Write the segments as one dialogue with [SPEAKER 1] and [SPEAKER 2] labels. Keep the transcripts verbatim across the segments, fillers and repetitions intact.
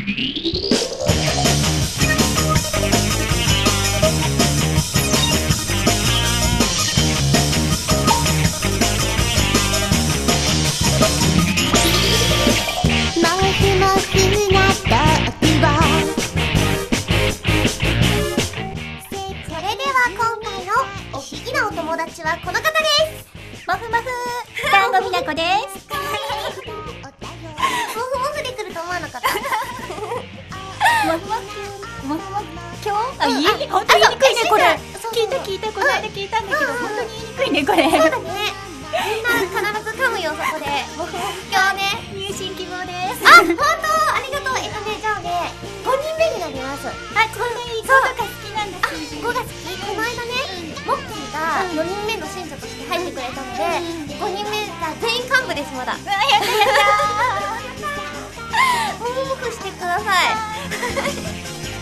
[SPEAKER 1] 友達はこの方です。
[SPEAKER 2] もふもふ団子みなこです。
[SPEAKER 1] かわいい。もふもふで来ると思わなかった。
[SPEAKER 2] もふもふもふもふ今日あ、言い本当に言いにくいねこれ。聞いた聞いたこの間聞いたんだけど本当に言いにくいねこれ。
[SPEAKER 1] そうだね。みんな必ず噛むよそこで。もふもふ今日ね
[SPEAKER 2] 入信希望です。
[SPEAKER 1] あ、本当ありがとう。えっとねじゃあねごにんめになります。
[SPEAKER 2] あ、こんなにごが好きなんだ。
[SPEAKER 1] あ、ごが好き。この間ねモッキーがよにんめの信者として入ってくれたのでごにんめが全員幹部です。まだ。うわやったやったー。もふもふしてください。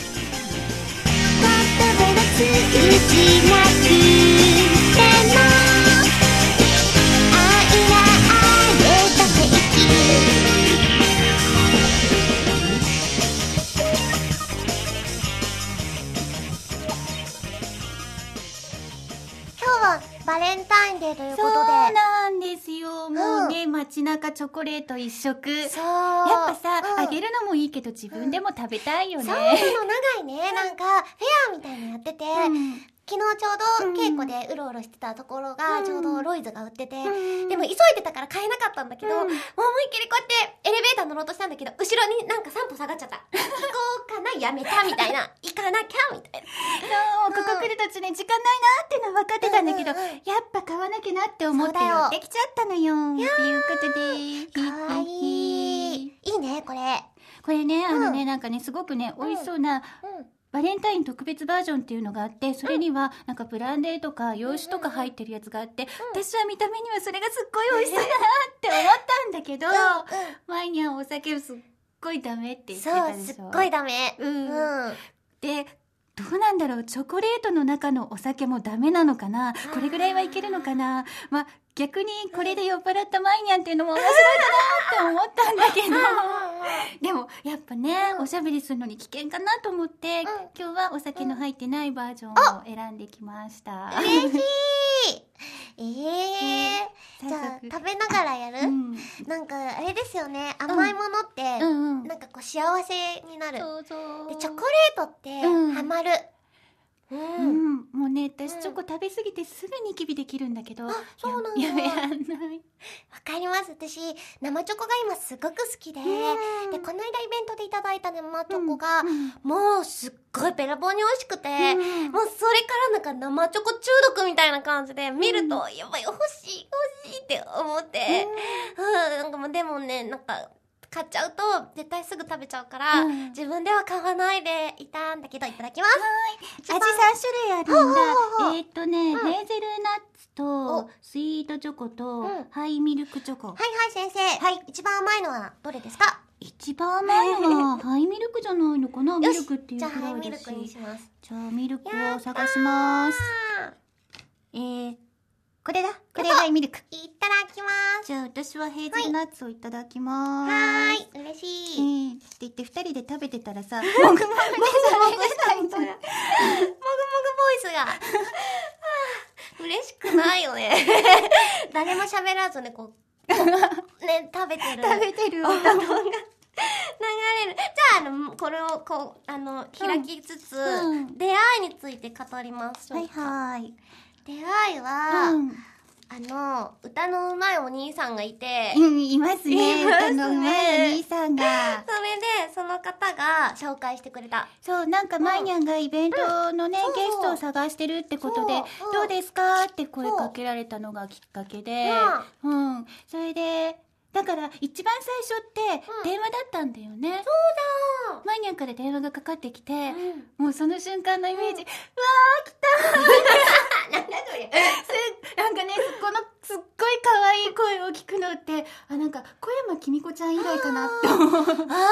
[SPEAKER 1] バレンタインデーということで。
[SPEAKER 2] そうなんですよ。もうね、うん、街中チョコレート一色。
[SPEAKER 1] そう。
[SPEAKER 2] やっぱさ、
[SPEAKER 1] うん、
[SPEAKER 2] あげるのもいいけど自分でも食べたいよね。
[SPEAKER 1] そうなの、長いね。なんか、フェアみたいなのやってて、うん、昨日ちょうど稽古でうろうろしてたところが、ちょうどロイズが売ってて、うん、でも急いでたから買えなかったんだけど、うん、もう思いっきりこうやってエレベーター乗ろうとしたんだけど、後ろになんかさん歩下がっちゃった。行こうかな、やめたみたいな。行かなきゃみたいな。
[SPEAKER 2] そう、ここ来る途中ね、時間ないなってのは分かってたんだけど、うんうんうん、やっぱ買わなきゃなって思って寄ってきちゃったのよ。っていうことで。
[SPEAKER 1] かわいい。いいね、これ。
[SPEAKER 2] これね、あのね、うん、なんかね、すごくね、美味しそうな、うんうん、バレンタイン特別バージョンっていうのがあって、それにはなんかブランデーとか洋酒とか入ってるやつがあって、うん、私は見た目にはそれがすっごい美味しそうだなって思ったんだけど、マイニャンお酒すっごいダメって言ってたでしょ。
[SPEAKER 1] そう、すっごいダメ。
[SPEAKER 2] うん。うん、で、どうなんだろう、チョコレートの中のお酒もダメなのかな、これぐらいはいけるのかな。まあ、逆にこれで酔っ払ったマイニャンっていうのも面白いかなって思ったんだけどでもやっぱね、おしゃべりするのに危険かなと思って、うん、今日はお酒の入ってないバージョンを選んできました。
[SPEAKER 1] 嬉しい。ええー、じゃあ食べながらやる、うん、なんかあれですよね、甘いものって、うんうんうん、なんかこう幸せになる。そうそう。でチョコレートって、うん、ハマる。うん、
[SPEAKER 2] うん、もうね、私チョコ食べ過ぎてすぐニキビできるんだけど、
[SPEAKER 1] あ、そうなんだ。
[SPEAKER 2] やめらんない。
[SPEAKER 1] わかります。私生チョコが今すごく好きで、でこの間イベントでいただいた生チョコが、うん、もうすっごいべらぼうに美味しくて、うん、もうそれからなんか生チョコ中毒みたいな感じで見ると、うん、やばい欲しい欲しいって思って、うん、うん、なんかもうでもね、なんか買っちゃうと絶対すぐ食べちゃうから、うん、自分では買わないでいたんだけど、いただきます。
[SPEAKER 2] はい。味さん種類あるんだ。えーっとね、うん、ヘーゼルナッツとスイートチョコと、うん、ハイミルクチョコ。
[SPEAKER 1] はいはい先生。はい。一番甘いのはどれですか？
[SPEAKER 2] 一番甘いのはハイミルクじゃないのかな。ミルクっていうくらいだし。
[SPEAKER 1] じゃあハイミルクにします。
[SPEAKER 2] じゃあミルクを探します。えー。これだ。これがミルク。
[SPEAKER 1] いただきます。
[SPEAKER 2] じゃあ私はヘーゼルナッツをいただきます。
[SPEAKER 1] はーい。嬉しい。
[SPEAKER 2] えー、って言って二人で食べてたらさ、もぐもぐで
[SPEAKER 1] したみたいな。もぐもぐボイスが。嬉しくないよね。誰も喋らずね、こう、ね、食べてる。
[SPEAKER 2] 食べてる音が。
[SPEAKER 1] 流れる。じゃあ、あの、これをこう、あの、開きつつ、うん、出会いについて語りましょうか。
[SPEAKER 2] はいはい。
[SPEAKER 1] 出会いは、うん、あの歌の上手いお兄さんがいて、
[SPEAKER 2] うん、いますね。歌の上手いお兄さんが。
[SPEAKER 1] それでその方が紹介してくれた。
[SPEAKER 2] そう、なんかマイニャンがイベントのね、うん、ゲストを探してるってことで、うん、どうですかって声かけられたのがきっかけで、うん、うん、それでだから一番最初って電話だったんだよね。
[SPEAKER 1] そうだ。
[SPEAKER 2] マイニャンから電話がかかってきて、うん、もうその瞬間のイメージ、うん、うわー来たー
[SPEAKER 1] なんだそれ
[SPEAKER 2] なんかね、このすっごい可愛い声を聞くのって、あ、なんか小山きみこちゃん以来かなって思う。あー、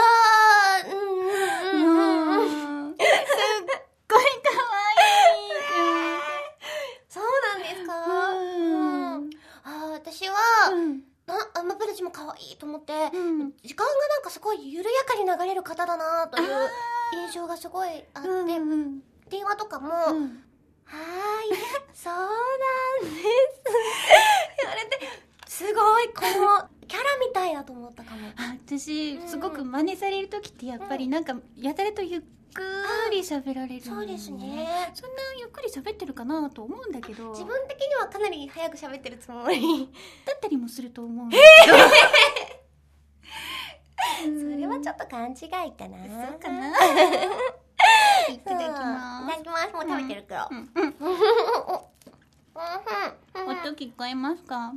[SPEAKER 2] うんうんうんうん。すっごい可愛い。
[SPEAKER 1] そうなんですか？うん。あ、私は、うん、あ、あんま私も可愛いと思って、うん、時間がなんかすごい緩緩やかに流れる方だなという印象がすごいあって、
[SPEAKER 2] うんうん、
[SPEAKER 1] 電話とかも、
[SPEAKER 2] うん、
[SPEAKER 1] はーい、そうなんです言われて、すごいこのキャラみたいだと思ったかも。
[SPEAKER 2] 私、
[SPEAKER 1] うん、
[SPEAKER 2] すごく真似される時ってやっぱりなんかやたらとゆっくり喋られる、ね、
[SPEAKER 1] そうですね。
[SPEAKER 2] そんなゆっくり喋ってるかなと思うんだけど、
[SPEAKER 1] 自分的にはかなり早く喋ってるつもり
[SPEAKER 2] だったりもすると思うんだけど、
[SPEAKER 1] それはちょっと勘違いかな。
[SPEAKER 2] そうかな。いただきます。
[SPEAKER 1] いただきます。もう食べてるけど。
[SPEAKER 2] うんうん、音聞こえますか？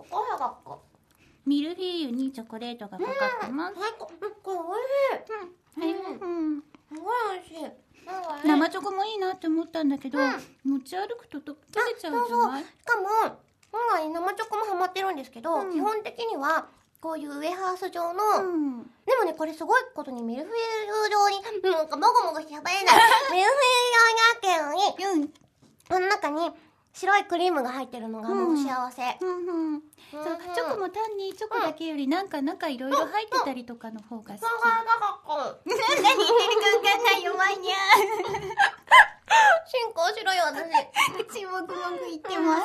[SPEAKER 2] ミルフィーユにチョコレートがかかってます。
[SPEAKER 1] これ美味しい。うん。すごい美味しい。
[SPEAKER 2] 生チョコもいいなって思ったんだけど、持ち歩くとと溶けちゃうじゃない？
[SPEAKER 1] しかも本来生チョコもハマってるんですけど、基本的にはこういうウエハース状の、でもね、これすごいことにミルフィーユ状に、なんかもごもごしゃべれないミルフィーユ状になってるのに、この中に白いクリームが入ってるのがもう幸せ。
[SPEAKER 2] うんうん、そう、チョコも単にチョコだけよりなんか中いろいろ入ってたりとかの方が好き。何言ってるか分かんないよ、ワイニャー。
[SPEAKER 1] 進行しろよ、私。
[SPEAKER 2] 口もぐもぐ言ってます。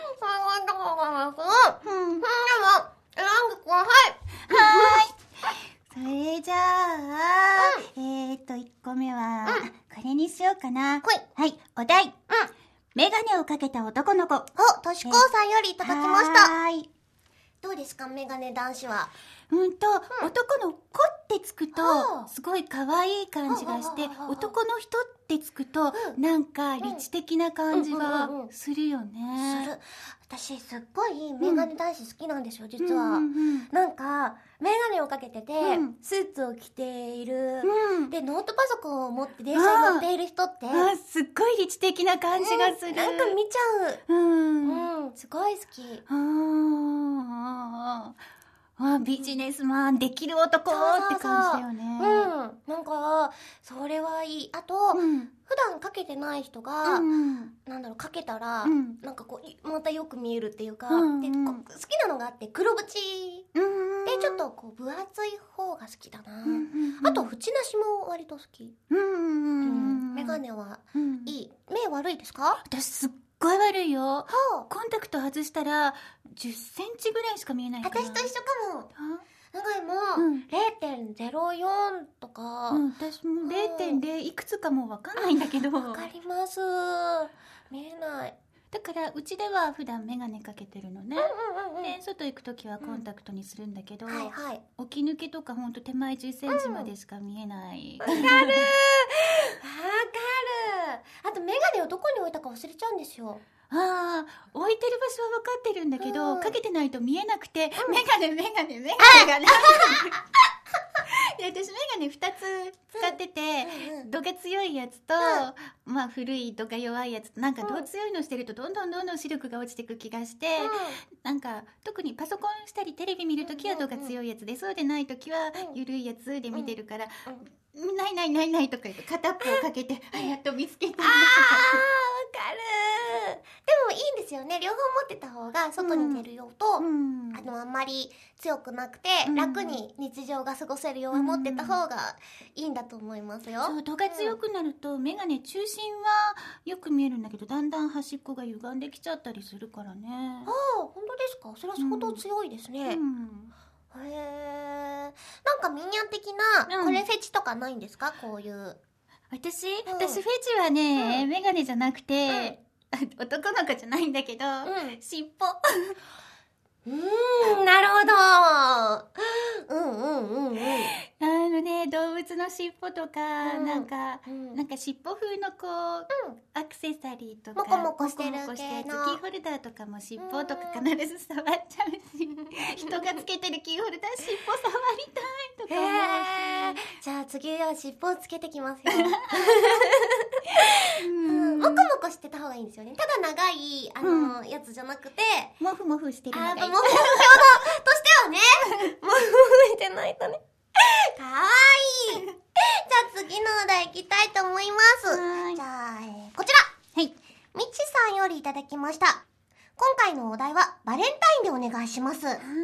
[SPEAKER 1] うん。でも、選んでください。
[SPEAKER 2] はーい。それじゃあ、えーっと、いっこめは、これにしようかな。はい、お題。メガネをかけた男の子。
[SPEAKER 1] お、としこうさんよりいただきました。
[SPEAKER 2] はーい。
[SPEAKER 1] どうですか、メガネ男子は。
[SPEAKER 2] うんと、男の子ってつくと、すごい可愛い感じがして、男の人ってつくと、なんか、理知的な感じがするよね。
[SPEAKER 1] する。私、すっごいメガネ男子好きなんですよ、実は。なんか、メガネをかけてて、スーツを着ている。で、ノートパソコンを持って電車に乗っている人って、
[SPEAKER 2] すっごい理知的な感じがする。
[SPEAKER 1] なんか見ちゃう。うん。すごい好き。
[SPEAKER 2] あ、ビジネスマンできる男って感じだよね。
[SPEAKER 1] うん。なんか、それはいい。あと、うん、普段かけてない人が、うん、なんだろう、かけたら、うん、なんかこう、またよく見えるっていうか、うんうん、でこう好きなのがあって、黒縁で、ちょっとこう、分厚い方が好きだな。うんうんうん、あと、縁なしも割と好き。うんうんうん、メガネはいい。目悪いですか？
[SPEAKER 2] 私すっごい悪いよ。はあ、コンタクト外したらじゅっセンチぐらいしか見えないかな。
[SPEAKER 1] 私と一緒かも。長井も れいてんぜろよん とか、
[SPEAKER 2] うん、私も れいてんゼロ いくつかもわかんないんだけど。
[SPEAKER 1] わかります。見えない。
[SPEAKER 2] だからうちでは普段メガネかけてるのね。で、外行くときはコンタクトにするんだけど、はいはい、起き抜けとかほんと手前じゅっセンチまでしか見えない。
[SPEAKER 1] わ、うん、かるわかる。あとメガネをどこに置いたか忘れちゃうんですよ。
[SPEAKER 2] ああ、置いてる場所は分かってるんだけど、うん、かけてないと見えなくて、うん、メガネメガネメガネがない。で、私メガネふたつ使ってて、うん、度が強いやつと、うん、まあ古い度が弱いやつと、なんか度強いのしてるとどんどんどんどん視力が落ちていく気がして、うん、なんか特にパソコンしたりテレビ見るときは度が強いやつで、そうでないときは緩いやつで見てるから、うんうん、ないないないないとか言って片っぽをかけて、あ、やっと見つけた。あー、わ
[SPEAKER 1] かる。でもいいんですよね。両方持ってた方が外に出る用と、うん、あのあんまり強くなくて、うん、楽に日常が過ごせるように持ってた方がいいんだと思いますよ。
[SPEAKER 2] そう、度が強くなると、うん、メガネ中心はよく見えるんだけど、だんだん端っこが歪んできちゃったりするからね。
[SPEAKER 1] ああ、本当ですか？それは相当強いですね。うんうん、へえ。なんかみんな的なこれフェチとかないんですか？こういう。
[SPEAKER 2] 私、うん、私フェチはね、うん、メガネじゃなくて、うん、男の子じゃないんだけど、うん、尻尾。
[SPEAKER 1] うーん、なるほど。うんうんうんうん。
[SPEAKER 2] あのね、動物の尻尾とか、うん、なんか、うん、なんか尻尾風のこう、うん、アクセサリーとか、
[SPEAKER 1] モコモコしてる系の
[SPEAKER 2] モコモコしたやつ、キーホルダーとかも尻尾とか必ず触っちゃうし、人がつけてるキーホルダー尻尾触りたいとか思うし。
[SPEAKER 1] じゃあ次は尻尾をつけてきますよ。うん、モコモコしてた方がいいんですよね。ただ長い、あの、うん、やつじゃなくて、
[SPEAKER 2] モフモフしてるのがいい。
[SPEAKER 1] あ、モフモフ用のとしてはね、モフモフしてないとね。かわいい。じゃあ次のお題いきたいと思います。じゃあ、えー、こちら。はい。みちさんよりいただきました。今回のお題はバレンタインでお願いします。はい。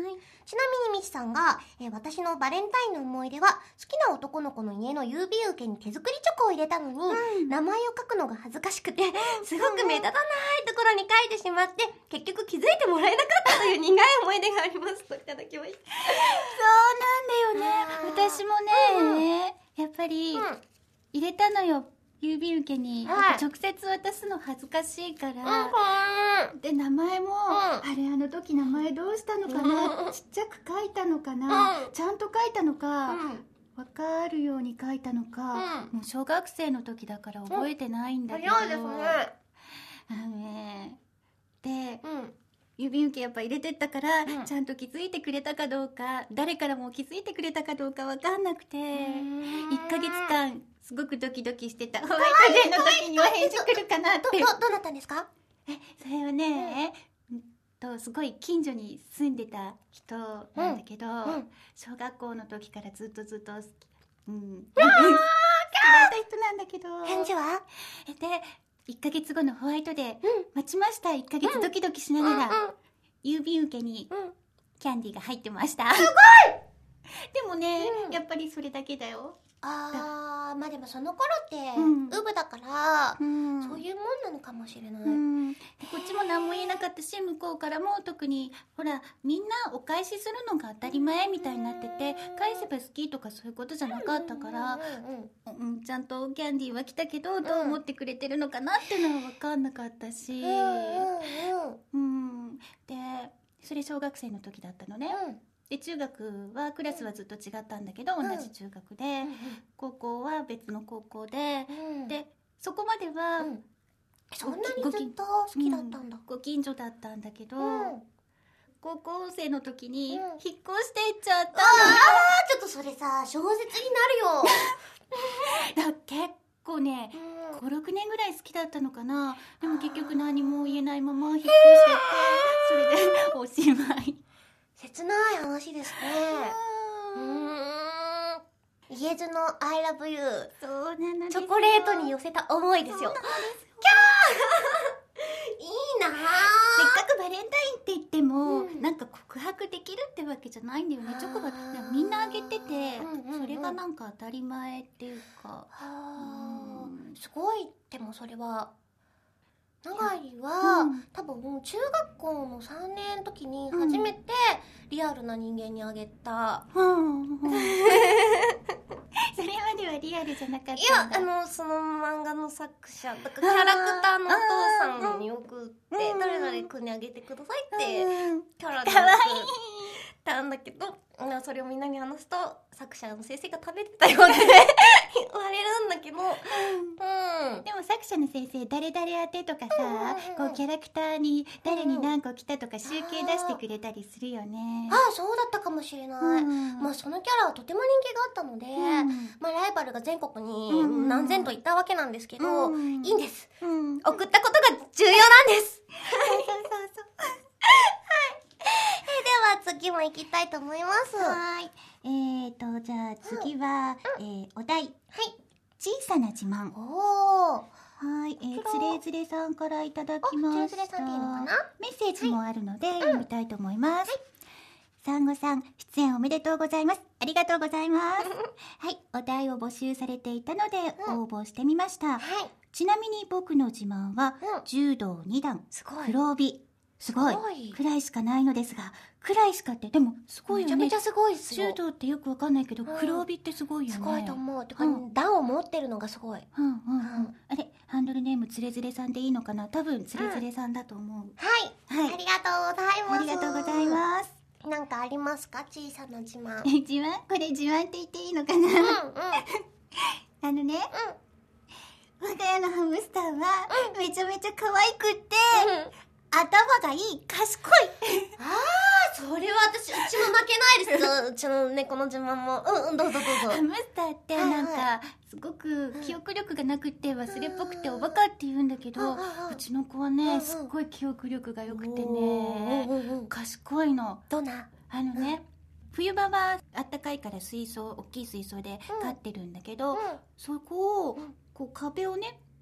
[SPEAKER 1] ちなみにみちさんが、えー私のバレンタインの思い出は、好きな男の子の家の郵便受けに手作りチョコを入れたのに、
[SPEAKER 2] うん
[SPEAKER 1] 名前を書くのが恥ずかしくて、すごく目立たないところに書いてしまって、結局気づいてもらえなかったという苦い思い出がありますといただきました。
[SPEAKER 2] そうなんだよね。
[SPEAKER 1] あー
[SPEAKER 2] 私もね、やっぱり
[SPEAKER 1] うん
[SPEAKER 2] 入れたのよ、郵便受けに。
[SPEAKER 1] はい
[SPEAKER 2] やっぱ直接渡すの恥ずかしいから。で、名前も、あれあの時名前どうしたのかな、
[SPEAKER 1] うん
[SPEAKER 2] ちっちゃく書いたのかな、
[SPEAKER 1] うん
[SPEAKER 2] ちゃんと書いたのか、
[SPEAKER 1] うん
[SPEAKER 2] わかるように書いたのか、
[SPEAKER 1] うん
[SPEAKER 2] もう小学生の時だから覚えてないんだけど、
[SPEAKER 1] 早いですね。
[SPEAKER 2] あのね、で、
[SPEAKER 1] うん
[SPEAKER 2] 郵便受けやっぱ入れてったから、
[SPEAKER 1] うん
[SPEAKER 2] ちゃんと気づいてくれたかどうか、誰からも気づいてくれたかどうかわかんなくて、いっかげつかんすごくドキドキしてた。ホワイトデーの時には返事来るかなって。
[SPEAKER 1] どどどうなったんですか？
[SPEAKER 2] え、それはね、うんとすごい近所に住んでた人なんだけど、
[SPEAKER 1] ん
[SPEAKER 2] 小学校の時からずっとずっと好き、うん、好きだった人なんだけど、
[SPEAKER 1] 返事は？
[SPEAKER 2] えでいっかげつごのホワイトデー、
[SPEAKER 1] うん
[SPEAKER 2] 待ちました。いっかげつドキドキしながら、
[SPEAKER 1] うん
[SPEAKER 2] 郵便受けに
[SPEAKER 1] うん
[SPEAKER 2] キャンディーが入ってました。すごいでもね、
[SPEAKER 1] うん
[SPEAKER 2] やっぱりそれだけだよ。
[SPEAKER 1] あー、まあでもその頃って、
[SPEAKER 2] うん
[SPEAKER 1] ウブだから、
[SPEAKER 2] うん
[SPEAKER 1] そういうもんなのかもしれない。
[SPEAKER 2] うん、でこっちも何も言えなかったし、向こうからも特にほらみんなお返しするのが当たり前みたいになってて、返せば好きとかそういうことじゃなかったから、
[SPEAKER 1] うんうん
[SPEAKER 2] うん、ちゃんとキャンディーは来たけどどう思ってくれてるのかなっていうのは分かんなかったし、
[SPEAKER 1] うんうんうん
[SPEAKER 2] うん、でそれ小学生の時だったのね。で中学はクラスはずっと違ったんだけど、
[SPEAKER 1] うん
[SPEAKER 2] 同じ中学で、高校は別の高校で、
[SPEAKER 1] うん
[SPEAKER 2] でそこまでは、
[SPEAKER 1] うんそんなにずっと好きだったんだ。
[SPEAKER 2] うんご近所だったんだけど、
[SPEAKER 1] うん
[SPEAKER 2] 高校生の時に
[SPEAKER 1] うん
[SPEAKER 2] 引っ越していっちゃった
[SPEAKER 1] あーちょっとそれさ小説になるよ。
[SPEAKER 2] の。だ結構ねごろくねんぐらい好きだったのかな。でも結局何も言えないまま引っ越してって、それでおしまい。
[SPEAKER 1] 切ない話ですね。うーん言えずの I love you
[SPEAKER 2] そうなのですよ。
[SPEAKER 1] チョコレートに寄せた思いですよ。
[SPEAKER 2] そうなんですよ。
[SPEAKER 1] いいなぁ。
[SPEAKER 2] せっかくバレンタインって言っても、
[SPEAKER 1] うん
[SPEAKER 2] なんか告白できるってわけじゃないんだよね。チョコが
[SPEAKER 1] あー
[SPEAKER 2] みんなあげてて、
[SPEAKER 1] うんうんうん
[SPEAKER 2] それがなんか当たり前っていうか、
[SPEAKER 1] は
[SPEAKER 2] うん
[SPEAKER 1] ーすごい。でもそれは長井は、
[SPEAKER 2] うん
[SPEAKER 1] 多分中学校のさんねんの時に初めてリアルな人間にあげた、
[SPEAKER 2] うんうんそれまではリアルじゃなかったん
[SPEAKER 1] い
[SPEAKER 2] だ。
[SPEAKER 1] やあのその漫画の作者とかキャラクターのお父さんに送って
[SPEAKER 2] うん
[SPEAKER 1] 誰々君にあげてくださいって
[SPEAKER 2] うん
[SPEAKER 1] キャラで
[SPEAKER 2] かわいい。
[SPEAKER 1] 送ったんだけど、なそれをみんなに話すと作者の先生が食べてたよって言われるんだけど、うん
[SPEAKER 2] でも作者の先生誰々宛てとかさ、
[SPEAKER 1] うんうんうん
[SPEAKER 2] こうキャラクターに誰に何個来たとか集計出してくれたりするよね。
[SPEAKER 1] ああそうだったかもしれない、
[SPEAKER 2] うん
[SPEAKER 1] まあそのキャラはとても人気があったので、
[SPEAKER 2] うん
[SPEAKER 1] まあライバルが全国に
[SPEAKER 2] うん
[SPEAKER 1] 何千といったわけなんですけど、
[SPEAKER 2] うん
[SPEAKER 1] いいんです。
[SPEAKER 2] うん
[SPEAKER 1] 送ったことが重要なんです
[SPEAKER 2] そうそうそうそう。
[SPEAKER 1] では次も行きたいと思います。は
[SPEAKER 2] はい。えーと、じゃあ次は、えーお題。
[SPEAKER 1] い。
[SPEAKER 2] 小さな自慢。
[SPEAKER 1] おー。
[SPEAKER 2] はい。えー、
[SPEAKER 1] こちら
[SPEAKER 2] つれづれさんからいただきました。
[SPEAKER 1] おつれづれさんでいいのかな
[SPEAKER 2] メッセージもあるので、読みたいと思います。サンゴさん、出演おめでとうございます。ありがとうございます。はい。お題を募集されていたので、
[SPEAKER 1] うん
[SPEAKER 2] 応募してみました。
[SPEAKER 1] はい。
[SPEAKER 2] ちなみに僕の自慢は、
[SPEAKER 1] うん
[SPEAKER 2] 柔道に段、
[SPEAKER 1] すごい。
[SPEAKER 2] 黒帯。すごい。
[SPEAKER 1] すごい
[SPEAKER 2] くらいしかないのですが、くらいしかって、でもすごいよね。
[SPEAKER 1] めちゃめちゃすごいっすよ。
[SPEAKER 2] 柔道ってよくわかんないけど、
[SPEAKER 1] うん
[SPEAKER 2] 黒帯ってすごいよね。
[SPEAKER 1] すごいと思う。てか、
[SPEAKER 2] うん
[SPEAKER 1] 段を持ってるのがすごい。
[SPEAKER 2] うんうんうん。
[SPEAKER 1] うん
[SPEAKER 2] あれ、ハンドルネームつれづれさんでいいのかな。多分つれづれさんだと思う。
[SPEAKER 1] はい。
[SPEAKER 2] はい
[SPEAKER 1] ありがとうございます。
[SPEAKER 2] ありがとうございます。
[SPEAKER 1] す。なんかありますか小さな自慢。うん
[SPEAKER 2] え、自慢これ自慢って言っていいのかな。
[SPEAKER 1] うん。
[SPEAKER 2] あのね、我が家のハムスターはめちゃめちゃ可愛くって、頭がいい、賢い。
[SPEAKER 1] ああ、それは私、うちも負けないですよ。うちの猫の自慢も。うんうん、どうぞどうぞ。
[SPEAKER 2] ハムスターってなん
[SPEAKER 1] はい
[SPEAKER 2] かすごく記憶力がなくて忘れっぽくておバカって言うんだけど、
[SPEAKER 1] うんうんうん
[SPEAKER 2] うちの子は
[SPEAKER 1] うんうん
[SPEAKER 2] ねすっごい記憶力が良くて
[SPEAKER 1] お
[SPEAKER 2] ね
[SPEAKER 1] ーうんうん
[SPEAKER 2] 賢いの。
[SPEAKER 1] どんな
[SPEAKER 2] あのね、冬場はあったかいから水槽、大きい水槽で飼ってるんだけど、
[SPEAKER 1] うん
[SPEAKER 2] そこを
[SPEAKER 1] うん
[SPEAKER 2] こう壁をね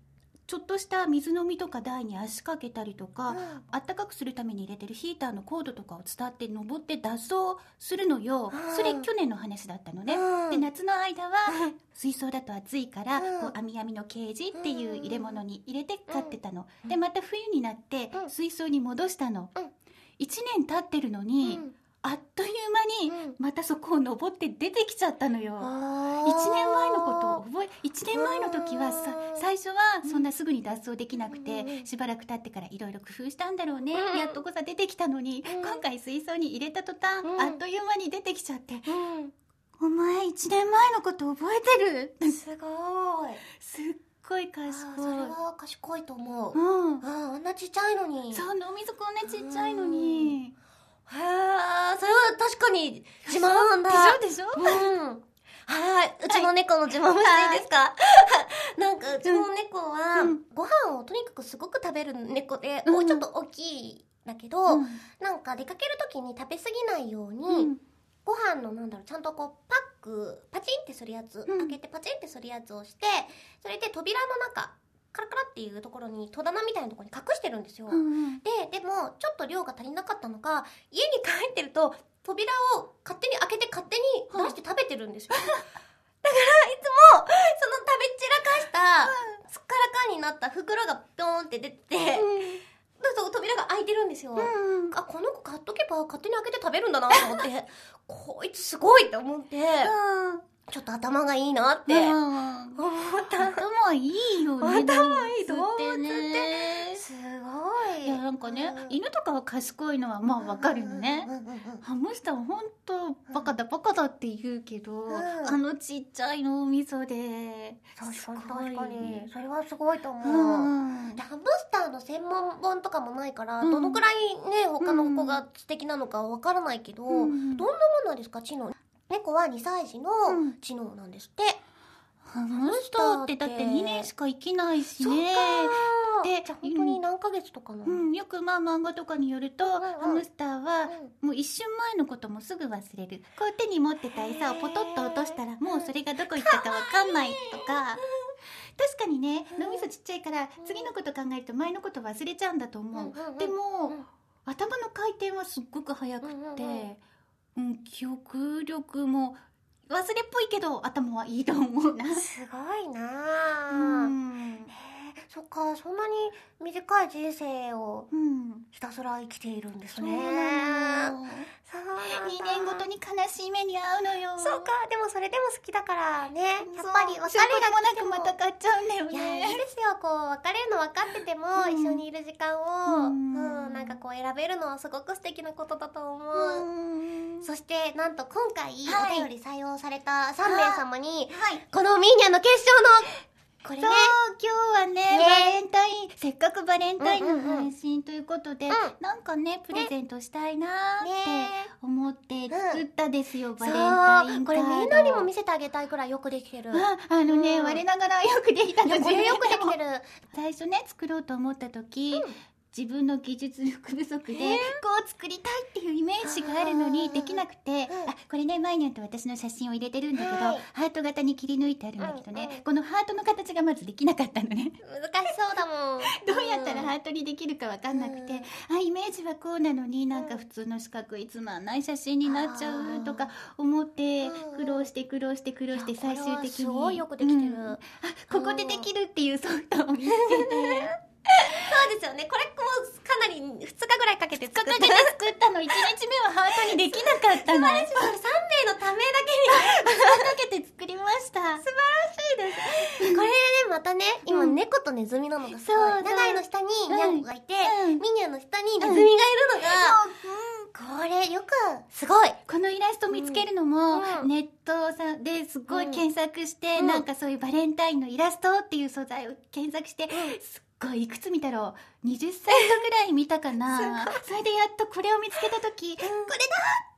[SPEAKER 2] ちょっとした水飲みとか台に足かけたりとか、
[SPEAKER 1] うん
[SPEAKER 2] あったかくするために入れてるヒーターのコードとかを伝って登って脱走するのよ、
[SPEAKER 1] うん
[SPEAKER 2] それ去年の話だったのね、
[SPEAKER 1] うん
[SPEAKER 2] で夏の間は水槽だと暑いから、
[SPEAKER 1] うん
[SPEAKER 2] こう網網のケージっていう入れ物に入れて飼ってたの、
[SPEAKER 1] うん
[SPEAKER 2] でまた冬になって
[SPEAKER 1] うん
[SPEAKER 2] 水槽に戻したの、
[SPEAKER 1] うん
[SPEAKER 2] いちねん経ってるのに、
[SPEAKER 1] うん
[SPEAKER 2] あっという間に
[SPEAKER 1] うん
[SPEAKER 2] またそこを登って出てきちゃったのよ、
[SPEAKER 1] あ
[SPEAKER 2] いちねんまえのことを覚えいちねんまえの時はさ
[SPEAKER 1] うん
[SPEAKER 2] 最初はそんなすぐに脱走できなくて、
[SPEAKER 1] うん
[SPEAKER 2] しばらく経ってからいろいろ工夫したんだろうね、
[SPEAKER 1] うん
[SPEAKER 2] やっとこさ出てきたのに、
[SPEAKER 1] うん
[SPEAKER 2] 今回水槽に入れた途端、
[SPEAKER 1] うん
[SPEAKER 2] あっという間に出てきちゃって、
[SPEAKER 1] うん
[SPEAKER 2] お前いちねんまえのこと覚えてる
[SPEAKER 1] すごい。
[SPEAKER 2] すっごい賢い。
[SPEAKER 1] あーそれは賢いと思う。
[SPEAKER 2] うん
[SPEAKER 1] あーあんなちっちゃいのに。
[SPEAKER 2] そう脳みそこんなちっちゃいのに、
[SPEAKER 1] へえ、それは確かに自慢なんだ。
[SPEAKER 2] でしょでしょ、
[SPEAKER 1] うん。はい。うちの猫の自慢もしていいですか？なんか、うちの猫は
[SPEAKER 2] うん、
[SPEAKER 1] ご飯をとにかくすごく食べる猫で、
[SPEAKER 2] うん
[SPEAKER 1] ちょっと大きいんだけど、
[SPEAKER 2] うん
[SPEAKER 1] なんか出かけるときに食べ過ぎないように、
[SPEAKER 2] うん
[SPEAKER 1] ご飯のなんだろう、ちゃんとこう、パック、パチンってするやつ、
[SPEAKER 2] うん
[SPEAKER 1] 開けてパチンってするやつをして、それで扉の中、カラカラっていうところに、戸棚みたいなところに隠してるんですよ。
[SPEAKER 2] うん
[SPEAKER 1] で、でも、ちょっと量が足りなかったのか、家に帰ってると、扉を勝手に開けて勝手に出して食べてるんですよ。だから、いつも、その食べ散らかした、すっからかんになった袋がドーンって出てて、そう扉が開いてるんですよ。
[SPEAKER 2] うん
[SPEAKER 1] あ、この子買っとけば勝手に開けて食べるんだなと思って、こいつすごいって思って、ちょっと頭がいいなって
[SPEAKER 2] うん
[SPEAKER 1] 思った。
[SPEAKER 2] 頭いいよね。
[SPEAKER 1] 頭いい
[SPEAKER 2] 動物ってね。
[SPEAKER 1] すごい。
[SPEAKER 2] いやなんかね、
[SPEAKER 1] うん
[SPEAKER 2] 犬とかは賢いのはまあわかるのね。
[SPEAKER 1] うんうんうんうん
[SPEAKER 2] ハムスターは本当バカだバカだって言うけど、
[SPEAKER 1] ん
[SPEAKER 2] あのちっちゃい脳みそで。
[SPEAKER 1] 確かに確かに。それはすごいと
[SPEAKER 2] う
[SPEAKER 1] 思う。
[SPEAKER 2] ん
[SPEAKER 1] でハムスターの専門本とかもないから、
[SPEAKER 2] うん
[SPEAKER 1] どのくらいね、他の子が素敵なのかわからないけど、
[SPEAKER 2] うん
[SPEAKER 1] どんなものなんですか、知能。猫はにさい児の
[SPEAKER 2] うん
[SPEAKER 1] 知能なんですって。
[SPEAKER 2] ハムスターってだってにねんしか生きないしね。で
[SPEAKER 1] じゃあ本当に何ヶ月とかなの、
[SPEAKER 2] うん、よくまあ漫画とかによると、
[SPEAKER 1] んうん
[SPEAKER 2] ハムスターは
[SPEAKER 1] うん
[SPEAKER 2] もう一瞬前のこともすぐ忘れる。こう手に持ってた餌をポトッと落としたらもうそれがどこ行ったかわかんないとか。確かにね、脳みそちっちゃいから次のこと考えると前のこと忘れちゃうんだと思う。
[SPEAKER 1] うんうんうん
[SPEAKER 2] でも、
[SPEAKER 1] うん
[SPEAKER 2] 頭の回転はすっごく速くって、
[SPEAKER 1] うんうん
[SPEAKER 2] うん記憶力も忘れっぽいけど頭はいいと思うな。
[SPEAKER 1] すごいな
[SPEAKER 2] う
[SPEAKER 1] あ、
[SPEAKER 2] ん。
[SPEAKER 1] へえそっか、そんなに短い人生を
[SPEAKER 2] うん。
[SPEAKER 1] ひたすら生きているんです
[SPEAKER 2] そう
[SPEAKER 1] ね。
[SPEAKER 2] なの。
[SPEAKER 1] そうなんだ。
[SPEAKER 2] にねんごとに悲しい目に遭うのよ。
[SPEAKER 1] そうか、でもそれでも好きだからね。やっぱり別れが
[SPEAKER 2] そうしょうがもなく
[SPEAKER 1] 来ても
[SPEAKER 2] また買っちゃうんだよ
[SPEAKER 1] いや、いい
[SPEAKER 2] ね。
[SPEAKER 1] ですよ。こう、別れるの分かってても、
[SPEAKER 2] うん
[SPEAKER 1] 一緒にいる時間を、
[SPEAKER 2] う
[SPEAKER 1] うんん、なんかこう選べるのはすごく素敵なことだと思う。
[SPEAKER 2] うん
[SPEAKER 1] そして、なんと今回、
[SPEAKER 2] はい
[SPEAKER 1] お便り採用されたさん名様に、
[SPEAKER 2] はい。
[SPEAKER 1] このミーニャンの決勝の、これ
[SPEAKER 2] そう
[SPEAKER 1] ね、、
[SPEAKER 2] 今日はね、
[SPEAKER 1] ね
[SPEAKER 2] バレンタイン、せっかくバレンタインの
[SPEAKER 1] うんうんうん
[SPEAKER 2] 配信ということで、
[SPEAKER 1] うん
[SPEAKER 2] なんかね、プレゼントしたいなーって
[SPEAKER 1] ね
[SPEAKER 2] 思って作ったですよ、バ
[SPEAKER 1] そ
[SPEAKER 2] レンタイン
[SPEAKER 1] う、こ
[SPEAKER 2] カード。
[SPEAKER 1] れみんなにも見せてあげたいくらいよくできてる。
[SPEAKER 2] あ、あのね、
[SPEAKER 1] うん
[SPEAKER 2] 我ながらよくできたの
[SPEAKER 1] いやこれよくできて
[SPEAKER 2] る。
[SPEAKER 1] る。
[SPEAKER 2] 最初ね、作ろうと思った時、自分の技術力不足で、こう作りたいっていうイメージがあるのにできなくて、
[SPEAKER 1] うん
[SPEAKER 2] あ、これね、マイニャンと私の写真を入れてるんだけど、
[SPEAKER 1] はい
[SPEAKER 2] ハート型に切り抜いてあるんだけどね、
[SPEAKER 1] うんうん
[SPEAKER 2] このハートの形がまずできなかったのね。
[SPEAKER 1] 難しそうだもん。
[SPEAKER 2] どうやったらハートにできるかわかんなくて、
[SPEAKER 1] うん
[SPEAKER 2] あ、イメージはこうなのになんか普通の四角いつまんない写真になっちゃうとか思って
[SPEAKER 1] うん
[SPEAKER 2] 苦労して苦労して苦労して最終的に、
[SPEAKER 1] いやこれはすごいよくできてる
[SPEAKER 2] うんあ、ここでできるっていうソフトを見つけて
[SPEAKER 1] そうですよね。これもかなりふつかぐらいかけて作った。
[SPEAKER 2] かけて作ったのいちにちめはハートにできなかったの。
[SPEAKER 1] それさん名のためだ
[SPEAKER 2] かけて作りました。
[SPEAKER 1] けに素晴らしいです。これね、またね、今
[SPEAKER 2] うん
[SPEAKER 1] 猫とネズミなのがすごい。
[SPEAKER 2] そうそう
[SPEAKER 1] 長井の下にニャンコがいて、
[SPEAKER 2] うん
[SPEAKER 1] ミニャンの下にネズミがいるのが、これよく、すごい。
[SPEAKER 2] このイラスト見つけるのも、
[SPEAKER 1] うん
[SPEAKER 2] ネットさですごい検索して、
[SPEAKER 1] うん
[SPEAKER 2] なんかそういうバレンタインのイラストっていう素材を検索して、すっごいいくつ見たろうにじゅっサイトぐらい見たかなそれでやっとこれを見つけた時、これだ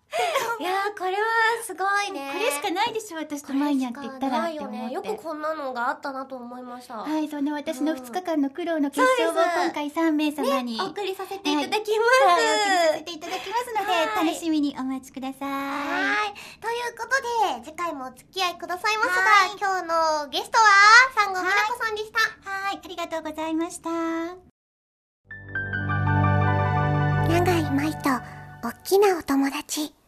[SPEAKER 1] いやー、これはすごいね。
[SPEAKER 2] これしかないでしょ、私とマイニャって言ったらって
[SPEAKER 1] よ
[SPEAKER 2] 思って。
[SPEAKER 1] ね。よくこんなのがあったなと思いました。
[SPEAKER 2] はい、そんな私のふつかかんの苦労の結晶を今回さんめいさまに、
[SPEAKER 1] ね、お送りさせていただきます。
[SPEAKER 2] はい、お送りさせていただきますので、
[SPEAKER 1] はい
[SPEAKER 2] 楽しみにお待ちください。
[SPEAKER 1] はい。ということで、次回もお付き合いくださいますが、今日のゲストは、サンゴミラコさんでした。
[SPEAKER 2] はい、ありがとうございました。
[SPEAKER 1] 長井舞と、おっきなお友達。